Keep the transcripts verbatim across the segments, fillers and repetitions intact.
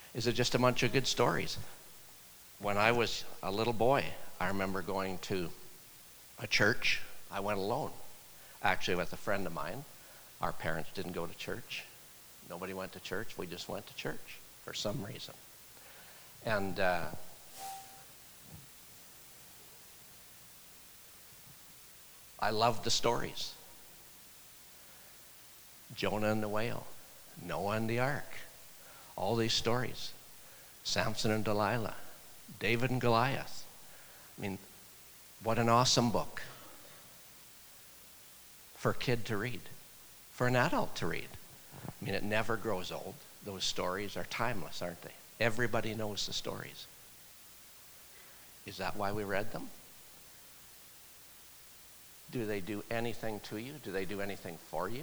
Is it just a bunch of good stories? When I was a little boy, I remember going to a church. I went alone, actually with a friend of mine. Our parents didn't go to church. Nobody went to church. We just went to church for some reason. And uh, I loved the stories. Jonah and the whale, Noah and the ark, all these stories. Samson and Delilah, David and Goliath. I mean, what an awesome book for a kid to read, for an adult to read. I mean, it never grows old. Those stories are timeless, aren't they? Everybody knows the stories. Is that why we read them? Do they do anything to you? Do they do anything for you?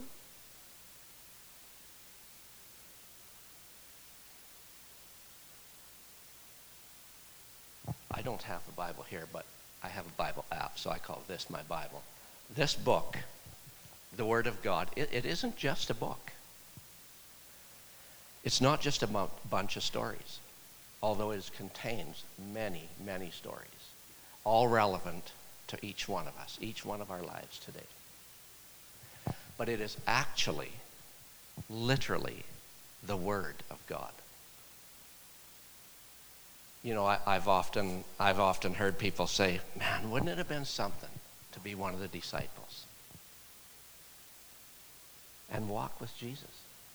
I don't have a Bible here, but I have a Bible app, so I call this my Bible. This book, the Word of God, it, it isn't just a book. It's not just a bu- bunch of stories, although it contains many, many stories, all relevant to each one of us, each one of our lives today. But it is actually, literally, the Word of God. You know, I, I've often, I've often heard people say, man, wouldn't it have been something to be one of the disciples and walk with Jesus?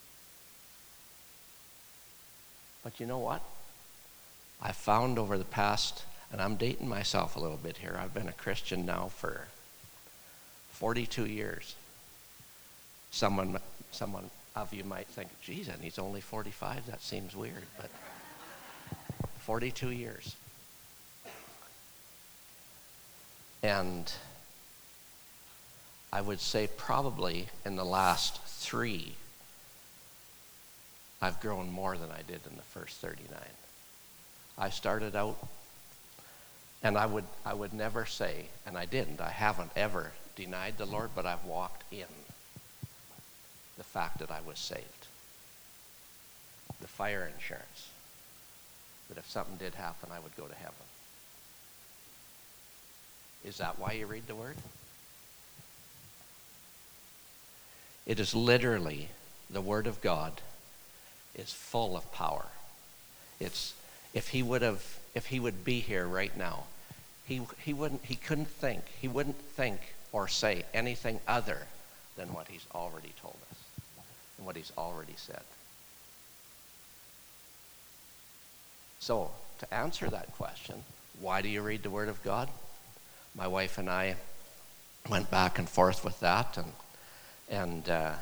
But you know what? I've found over the past, and I'm dating myself a little bit here, I've been a Christian now for forty-two years. Someone, someone of you might think, geez, and he's only forty-five, that seems weird, but forty-two years. And I would say probably in the last three, I've grown more than I did in the first thirty-nine. I started out, and I would I would never say, and I didn't, I haven't ever denied the Lord, but I've walked in the fact that I was saved. The fire insurance, that if something did happen, I would go to heaven. Is that why you read the Word? It is literally, the Word of God is full of power. It's, if he would have, if he would be here right now, he he wouldn't, he couldn't think, he wouldn't think or say anything other than what he's already told us and what he's already said. So, to answer that question, why do you read the Word of God? My wife and I went back and forth with that, and and uh,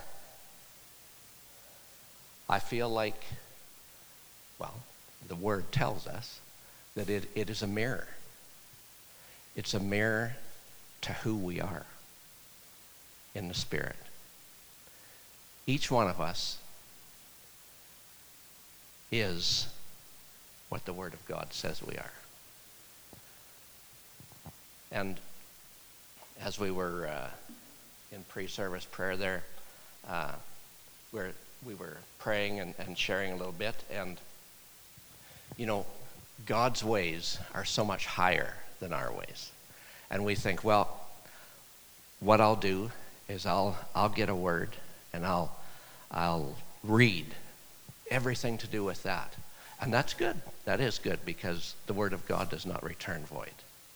I feel like, well, the Word tells us that it, it is a mirror. It's a mirror to who we are in the Spirit. Each one of us is what the Word of God says we are. And as we were uh, in pre-service prayer there, uh, we're, we were praying and, and sharing a little bit, and you know, God's ways are so much higher than our ways. And we think, well, what I'll do is I'll I'll get a word and I'll I'll read everything to do with that. And that's good. That is good, because the Word of God does not return void.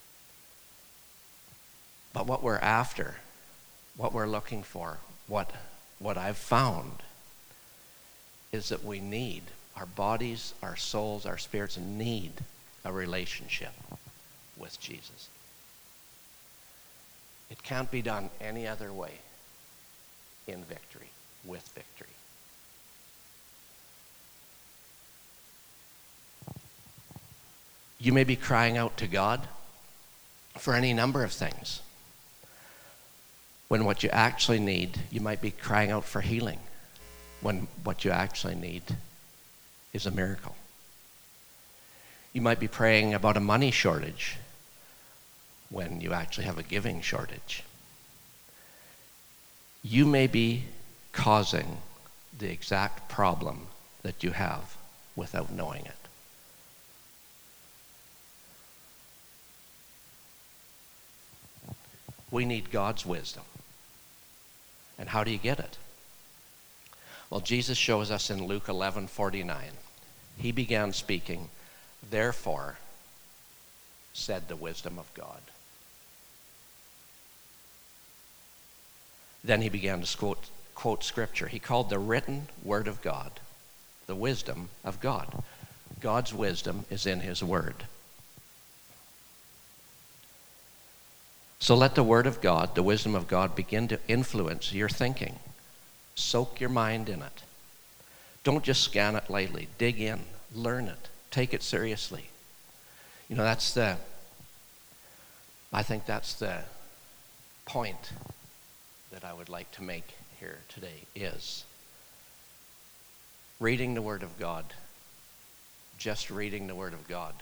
But what we're after, what we're looking for, what what I've found is that we need, our bodies, our souls, our spirits need a relationship with Jesus. It can't be done any other way in victory, with victory. You may be crying out to God for any number of things, when what you actually need, you might be crying out for healing, when what you actually need is a miracle. You might be praying about a money shortage when you actually have a giving shortage. You may be causing the exact problem that you have without knowing it. We need God's wisdom. And how do you get it? Well, Jesus shows us in Luke eleven forty-nine. He began speaking, therefore said the wisdom of God. Then he began to quote, quote scripture. He called the written word of God the wisdom of God. God's wisdom is in his word. So let the word of God, the wisdom of God, begin to influence your thinking. Soak your mind in it. Don't just scan it lightly. Dig in. Learn it. Take it seriously. You know, that's the, I think that's the point that I would like to make here today is reading the Word of God, just reading the Word of God,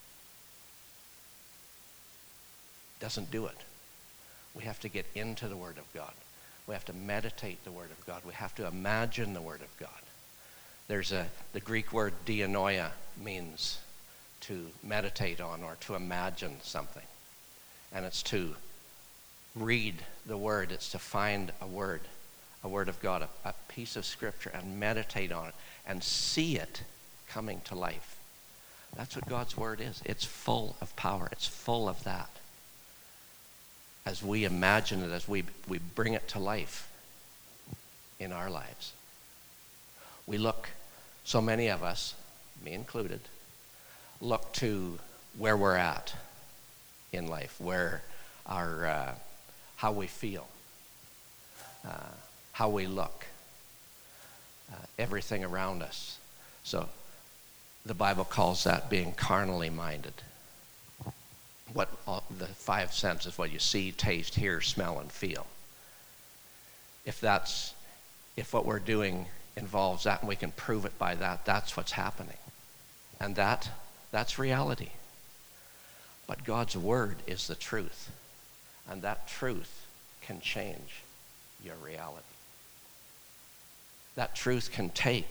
doesn't do it. We have to get into the Word of God. We have to meditate the Word of God. We have to imagine the Word of God. There's a, the Greek word dianoia means to meditate on or to imagine something. And it's to read the Word. It's to find a word, a Word of God, a, a piece of Scripture, and meditate on it and see it coming to life. That's what God's Word is. It's full of power. It's full of that. As we imagine it, as we, we bring it to life in our lives. We look, so many of us, me included, look to where we're at in life, where our, uh, how we feel, uh, how we look, uh, everything around us. So the Bible calls that being carnally minded. What all, the five senses, what you see, taste, hear, smell, and feel. If that's, if what we're doing involves that and we can prove it by that, that's what's happening. And that, that's reality. But God's Word is the truth. And that truth can change your reality. That truth can take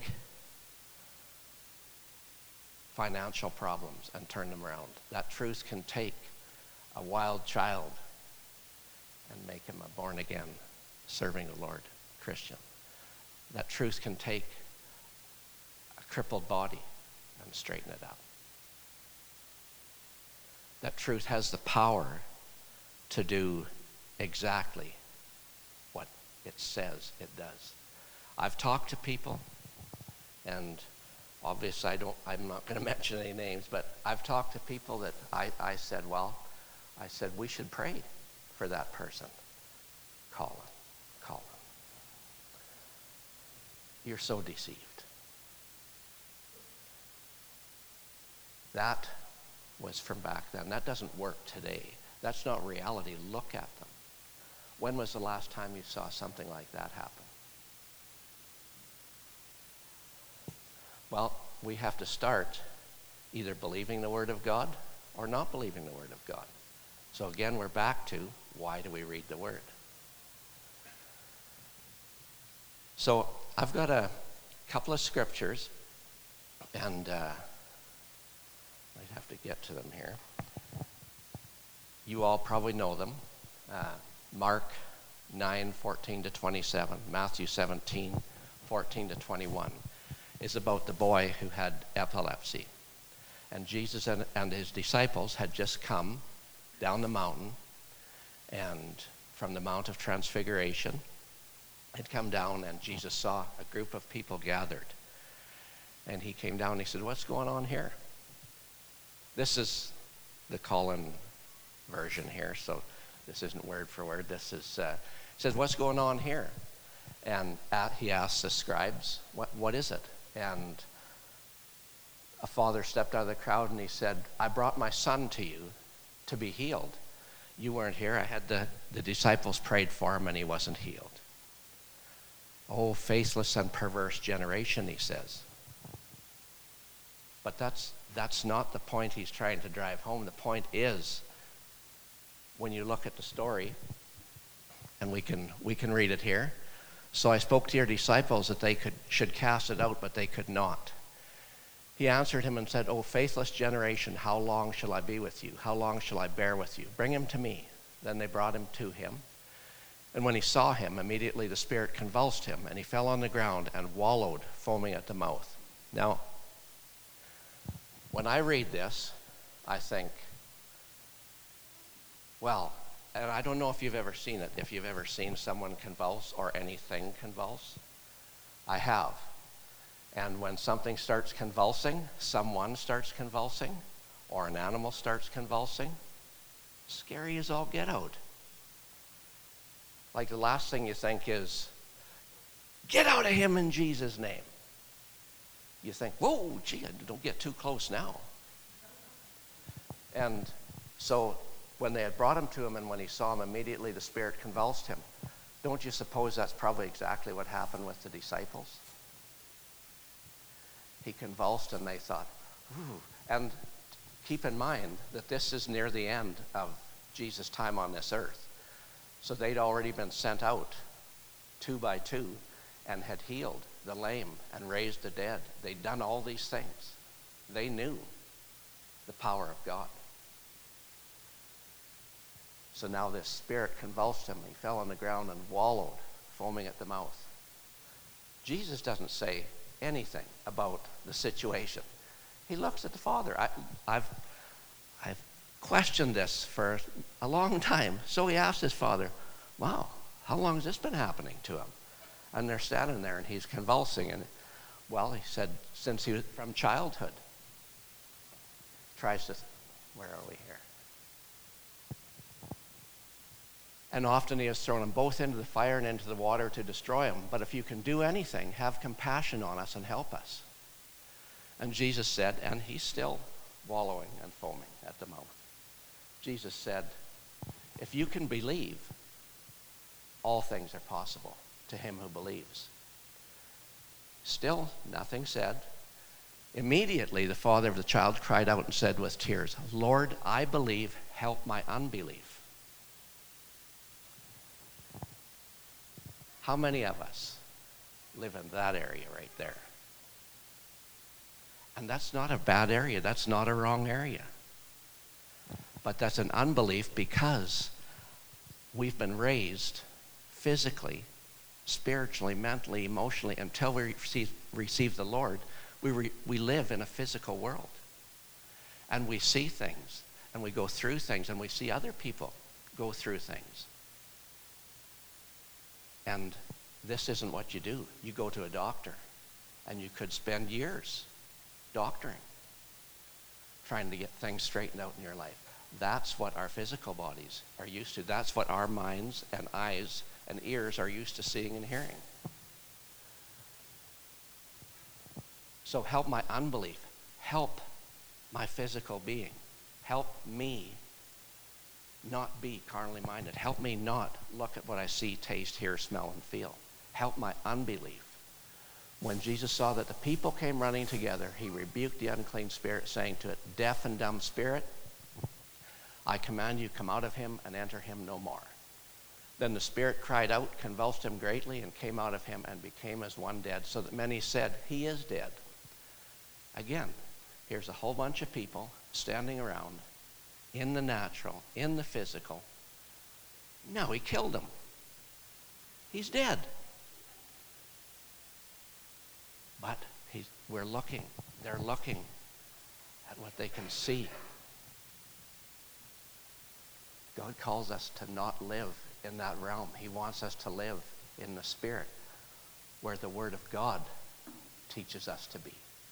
financial problems and turn them around. That truth can take a wild child and make him a born-again, serving the Lord Christian. That truth can take a crippled body and straighten it out. That truth has the power to do exactly what it says it does. I've talked to people, and obviously I don't, I'm not going to mention any names, but I've talked to people that I, I said, well, I said, we should pray for that person. Colin, Colin. You're so deceived. That was from back then. That doesn't work today. That's not reality. Look at them. When was the last time you saw something like that happen? Well, we have to start either believing the Word of God or not believing the Word of God. So again, we're back to, why do we read the Word? So I've got a couple of scriptures, and uh, I'd have to get to them here. You all probably know them. Uh, Mark nine, fourteen to twenty-seven, Matthew seventeen, fourteen to twenty-one. Is about the boy who had epilepsy. And Jesus and, and his disciples had just come down the mountain, and from the Mount of Transfiguration, had come down, and Jesus saw a group of people gathered. And he came down and he said, what's going on here? This is the Colin version here, so this isn't word for word. This is, uh, says, what's going on here? And at, he asked the scribes, what, what is it? And a father stepped out of the crowd and he said, I brought my son to you to be healed. You weren't here. I had the, the disciples prayed for him and he wasn't healed. Oh, faithless and perverse generation, he says. But that's, that's not the point he's trying to drive home. The point is, when you look at the story, and we can, we can read it here. So I spoke to your disciples that they could, should cast it out, but they could not. He answered him and said, O faithless generation, how long shall I be with you? How long shall I bear with you? Bring him to me. Then they brought him to him. And when he saw him, immediately the spirit convulsed him, and he fell on the ground and wallowed, foaming at the mouth. Now, when I read this, I think, well, and I don't know if you've ever seen it, if you've ever seen someone convulse or anything convulse. I have. And when something starts convulsing, someone starts convulsing, or an animal starts convulsing, scary as all get out. Like the last thing you think is, get out of him in Jesus' name. You think, whoa, gee, don't get too close now. And so when they had brought him to him and when he saw him, immediately the spirit convulsed him. Don't you suppose that's probably exactly what happened with the disciples? He convulsed and they thought, ooh. And keep in mind that this is near the end of Jesus' time on this earth. So they'd already been sent out two by two and had healed the lame and raised the dead. They'd done all these things. They knew the power of God. So now this spirit convulsed him. He fell on the ground and wallowed, foaming at the mouth. Jesus doesn't say anything about the situation. He looks at the Father. I, I've, I've questioned this for a long time. So he asked his father, wow, how long has this been happening to him? And they're standing there and he's convulsing. And well, he said, since he was from childhood. Tries to, where are we here? And often he has thrown them both into the fire and into the water to destroy them. But if you can do anything, have compassion on us and help us. And Jesus said, and he's still wallowing and foaming at the mouth. Jesus said, if you can believe, all things are possible to him who believes. Still, nothing said. Immediately, the father of the child cried out and said with tears, Lord, I believe, help my unbelief. How many of us live in that area right there? And that's not a bad area. That's not a wrong area. But that's an unbelief because we've been raised physically, spiritually, mentally, emotionally, until we receive, receive the Lord, we, re, we live in a physical world. And we see things, and we go through things, and we see other people go through things. And this isn't what you do. You go to a doctor, and you could spend years doctoring, trying to get things straightened out in your life. That's what our physical bodies are used to. That's what our minds and eyes and ears are used to seeing and hearing. So help my unbelief. Help my physical being. Help me not be carnally minded. Help me not look at what I see, taste, hear, smell, and feel. Help my unbelief. When Jesus saw that the people came running together, he rebuked the unclean spirit, saying to it, deaf and dumb spirit, I command you, come out of him and enter him no more. Then the spirit cried out, convulsed him greatly, and came out of him and became as one dead, so that many said, he is dead. Again, here's a whole bunch of people standing around in the natural, in the physical. No, he killed him. He's dead. But he's, we're looking, they're looking at what they can see. God calls us to not live in that realm. He wants us to live in the Spirit, where the Word of God teaches us to be.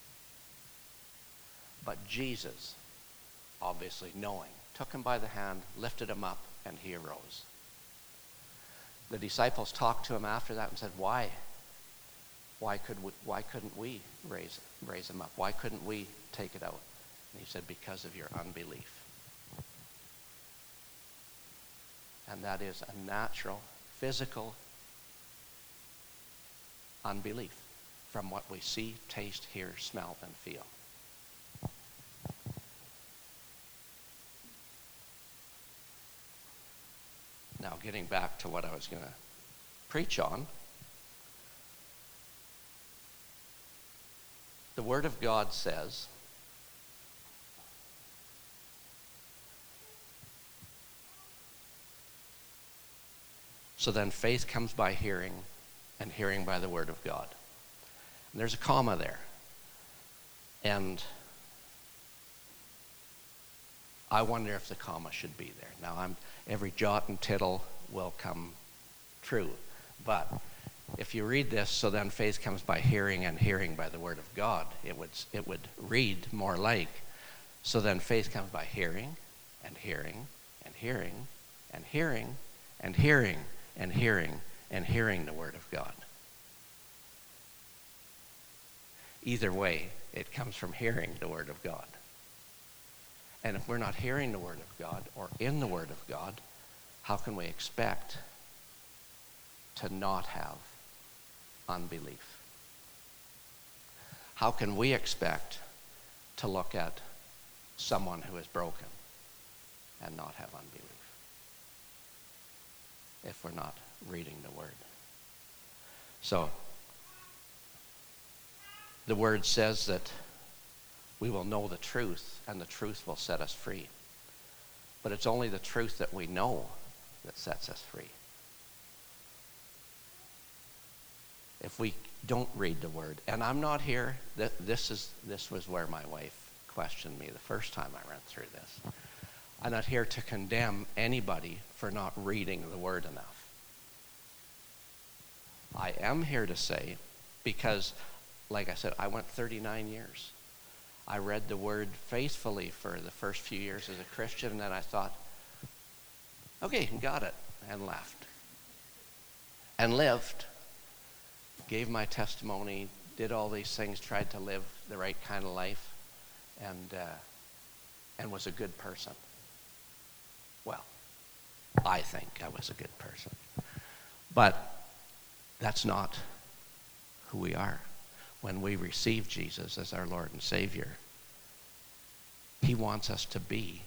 But Jesus, obviously knowing, took him by the hand, lifted him up, and he arose. The disciples talked to him after that and said, why? Why, could we, why couldn't we raise, raise him up? Why couldn't we take it out? And he said, because of your unbelief. And that is a natural, physical unbelief from what we see, taste, hear, smell, and feel. Now, getting back to what I was going to preach on. The Word of God says, so then faith comes by hearing, and hearing by the Word of God. And there's a comma there. And I wonder if the comma should be there. Now, I'm, every jot and tittle will come true. But if you read this, so then faith comes by hearing, and hearing by the Word of God, it would, it would read more like, so then faith comes by hearing, and hearing, and hearing, and hearing, and hearing, and hearing, and hearing the Word of God. Either way, it comes from hearing the Word of God. And if we're not hearing the Word of God or in the Word of God, how can we expect to not have unbelief? How can we expect to look at someone who is broken and not have unbelief if we're not reading the Word? So, the Word says that we will know the truth, and the truth will set us free. But it's only the truth that we know that sets us free. If we don't read the Word, and I'm not here, th- this is this was where my wife questioned me the first time I went through this. I'm not here to condemn anybody for not reading the Word enough. I am here to say, because, like I said, I went thirty-nine years. I read the Word faithfully for the first few years as a Christian, and then I thought, okay, got it, and left. And lived, gave my testimony, did all these things, tried to live the right kind of life, and uh, and was a good person. Well, I think I was a good person. But that's not who we are. When we receive Jesus as our Lord and Savior, He wants us to be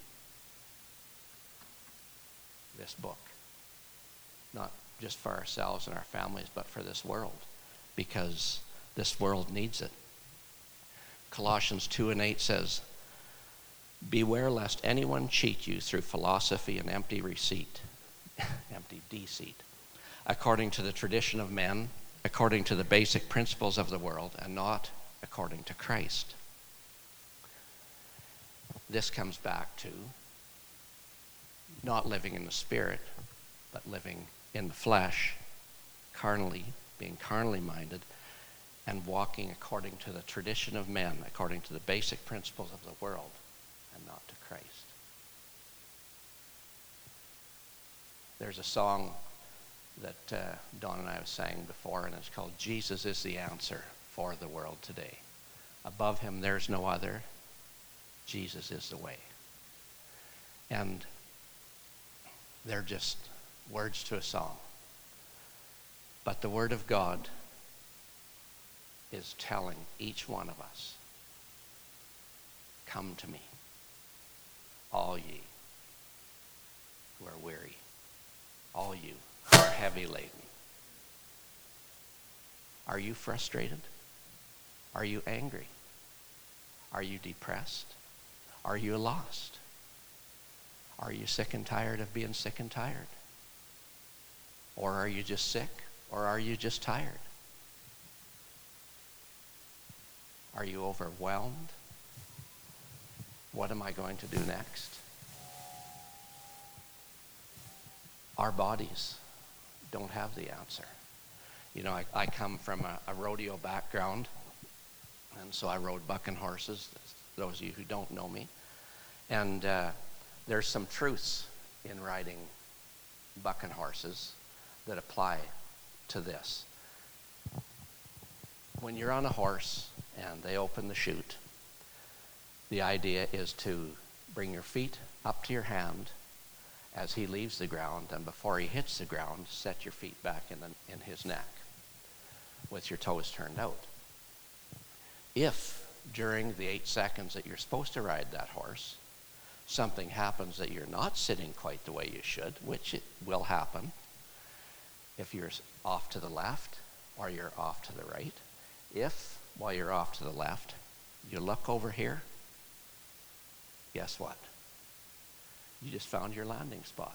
this book. Not just for ourselves and our families, but for this world, because this world needs it. Colossians two and eight says, beware lest anyone cheat you through philosophy and empty deceit, empty deceit, according to the tradition of men, according to the basic principles of the world, and not according to Christ. This comes back to not living in the Spirit, but living in the flesh, carnally, being carnally minded, and walking according to the tradition of men, according to the basic principles of the world, and not to Christ. There's a song that uh, Don and I was sang before, and it's called Jesus is the Answer for the World Today. Above Him there's no other. Jesus is the way. And they're just words to a song. But the Word of God is telling each one of us, come to me, all ye who are weary, all you who are heavy laden. Are you frustrated? Are you angry? Are you depressed? Are you lost? Are you sick and tired of being sick and tired? Or are you just sick? Or are you just tired? Are you overwhelmed? What am I going to do next? Our bodies don't have the answer. You know, I, I come from a, a rodeo background, and so I rode bucking horses, those of you who don't know me. And uh, there's some truths in riding bucking horses that apply to this. When you're on a horse and they open the chute, the idea is to bring your feet up to your hand as he leaves the ground, and before he hits the ground, set your feet back in, the, in his neck with your toes turned out. If during the eight seconds that you're supposed to ride that horse, something happens that you're not sitting quite the way you should, which it will happen if you're off to the left or you're off to the right, if while you're off to the left, you look over here, guess what? You just found your landing spot.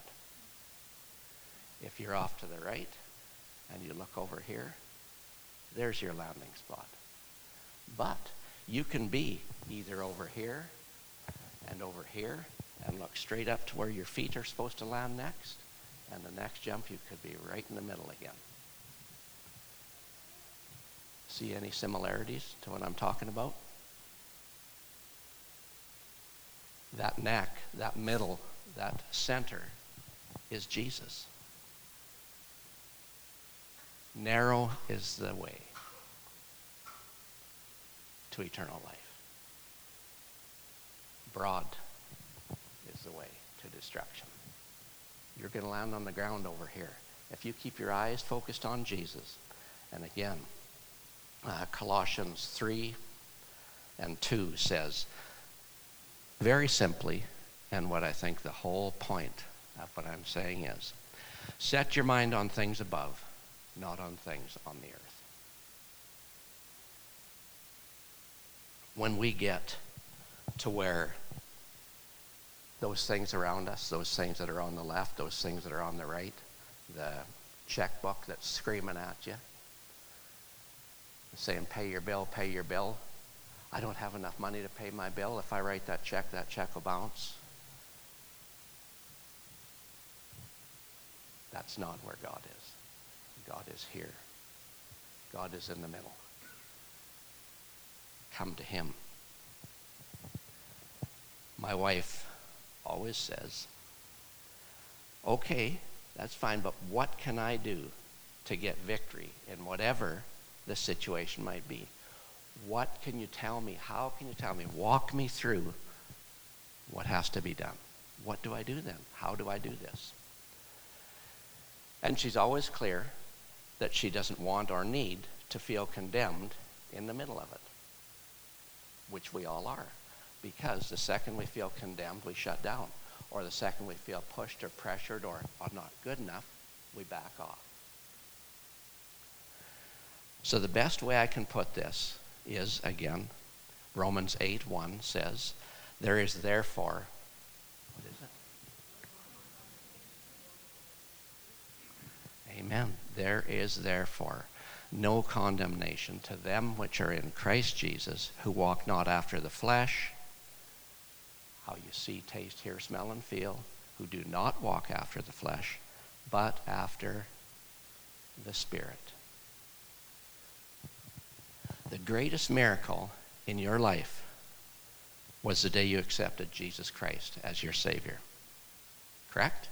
If you're off to the right and you look over here, there's your landing spot. But you can be either over here and over here and look straight up to where your feet are supposed to land next, and the next jump you could be right in the middle again. See any similarities to what I'm talking about? That neck, that middle, that center is Jesus. Narrow is the way to eternal life. Broad is the way to destruction. You're going to land on the ground over here. If you keep your eyes focused on Jesus, and again, uh, Colossians three and two says, very simply, and what I think the whole point of what I'm saying is, set your mind on things above, not on things on the earth. When we get to where those things around us, those things that are on the left, those things that are on the right, the checkbook that's screaming at you, saying, pay your bill, pay your bill. I don't have enough money to pay my bill. If I write that check, that check will bounce. That's not where God is. God is here. God is in the middle. Come to him. My wife always says, okay, that's fine, but what can I do to get victory in whatever the situation might be? What can you tell me? How can you tell me? Walk me through what has to be done. What do I do then? How do I do this? And she's always clear that she doesn't want or need to feel condemned in the middle of it, which we all are. Because the second we feel condemned, we shut down. Or the second we feel pushed or pressured or are not good enough, we back off. So the best way I can put this is, again, Romans eight one says, there is therefore, what is it? Amen. There is therefore no condemnation to them which are in Christ Jesus, who walk not after the flesh, how you see, taste, hear, smell, and feel, who do not walk after the flesh, but after the Spirit. The greatest miracle in your life was the day you accepted Jesus Christ as your Savior. Correct?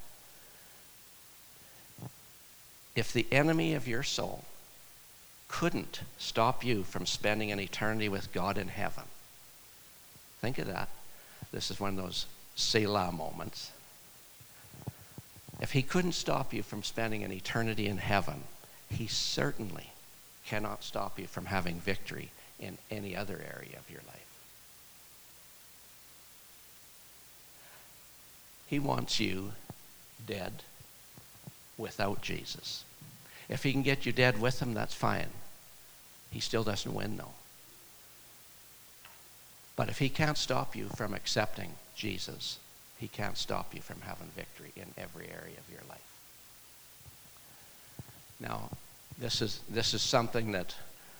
If the enemy of your soul couldn't stop you from spending an eternity with God in heaven, think of that. This is one of those Selah moments. If he couldn't stop you from spending an eternity in heaven, he certainly cannot stop you from having victory in any other area of your life. He wants you dead without Jesus. If he can get you dead with him, that's fine. He still doesn't win, though. But if he can't stop you from accepting Jesus, he can't stop you from having victory in every area of your life. Now, this is this is something that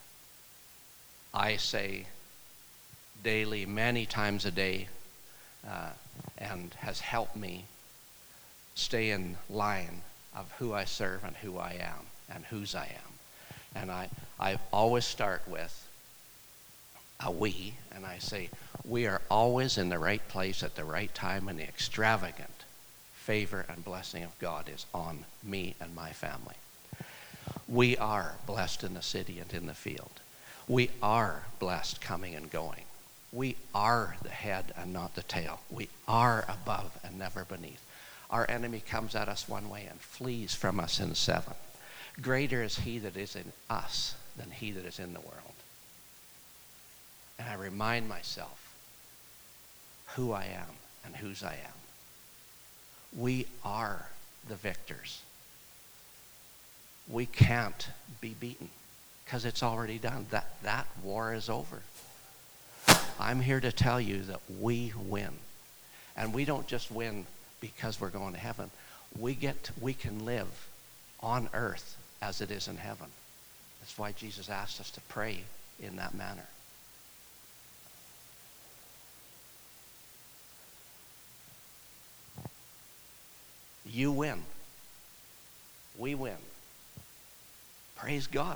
I say daily, many times a day, uh, and has helped me stay in line of who I serve and who I am and whose I am. And I, I always start with a we, and I say, we are always in the right place at the right time, and the extravagant favor and blessing of God is on me and my family. We are blessed in the city and in the field. We are blessed coming and going. We are the head and not the tail. We are above and never beneath. Our enemy comes at us one way and flees from us in seven. Greater is he that is in us than he that is in the world. And I remind myself who I am and whose I am. We are the victors. We can't be beaten. because it's already done. That, that war is over. I'm here to tell you that we win. And we don't just win because we're going to heaven. We get to, we can live on earth as it is in heaven. That's why Jesus asked us to pray in that manner. You win. We win. Praise God.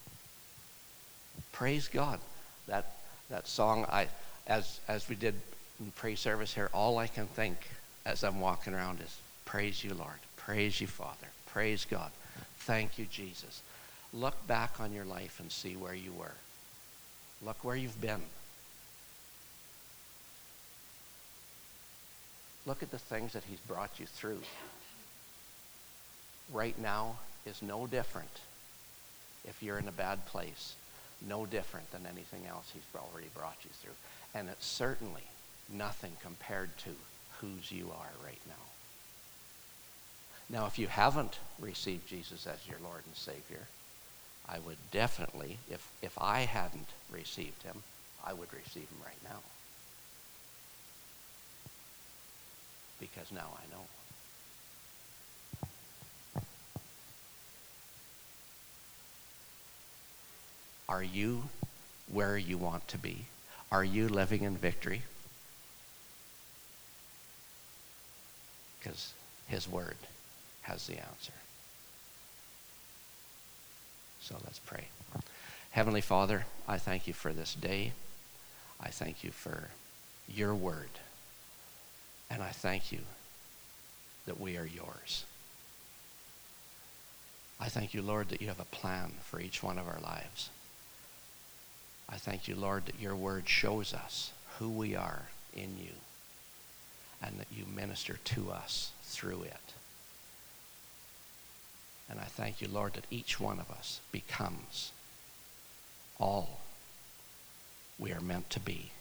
Praise God. That that song, I as as we did in pre-service here, all I can think as I'm walking around is praise you, Lord. Praise you, Father. Praise God. Thank you, Jesus. Look back on your life and see where you were. Look where you've been. Look at the things that he's brought you through. Right now is no different if you're in a bad place. No different than anything else he's already brought you through. And it's certainly nothing compared to whose you are right now. Now, if you haven't received Jesus as your Lord and Savior, I would definitely, if, if I hadn't received him, I would receive him right now. Because now I know. Are you where you want to be? Are you living in victory? Because his word has the answer. So let's pray. Heavenly Father, I thank you for this day. I thank you for your word. And I thank you that we are yours. I thank you, Lord, that you have a plan for each one of our lives. I thank you, Lord, that your word shows us who we are in you and that you minister to us through it. And I thank you, Lord, that each one of us becomes all we are meant to be